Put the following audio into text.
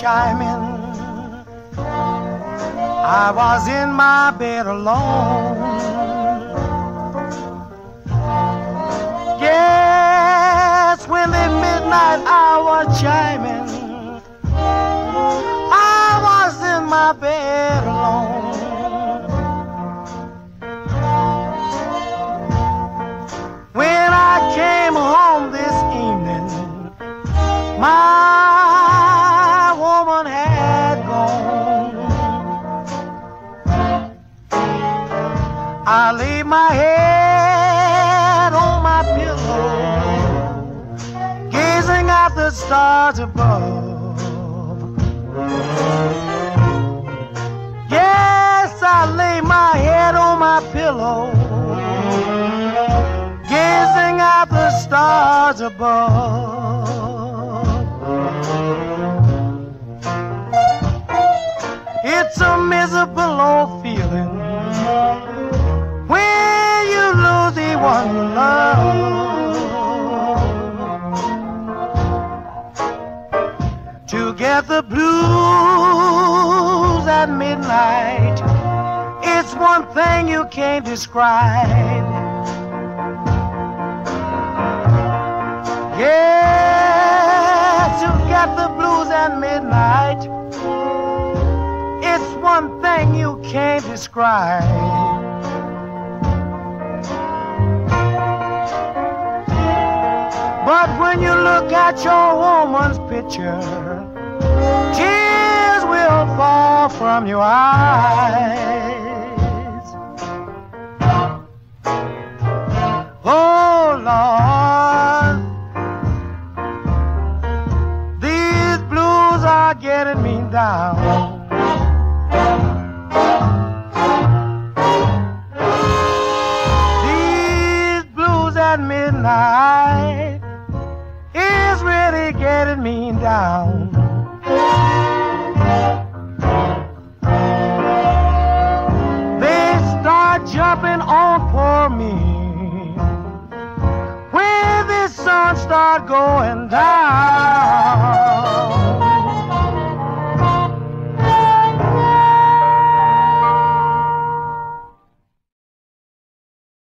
chiming. I was in my bed alone. Yes, when the midnight hour chiming, I was in my bed alone. When I came home this evening, my woman had gone. I laid my head on my pillow, gazing at the stars above. Yes, I lay my head on my pillow, gazing at the stars above. It's a miserable old feeling when you lose the one you love. To get the blues at midnight, it's one thing you can't describe. Yeah, to get the blues at midnight, it's one thing you can't describe. But when you look at your woman's picture, tears will fall from your eyes. Oh Lord, these blues are getting me down. These blues at midnight is really getting me down. They start jumping on for me when the sun start going down.